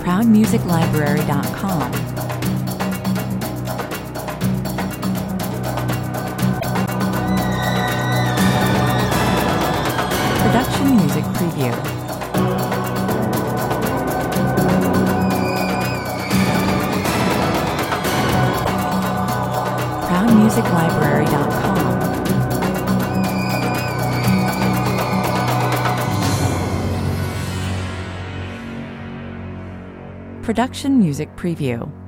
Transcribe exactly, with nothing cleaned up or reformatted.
proud music library dot com. Production Music Preview. proud music library dot com. Production Music Preview.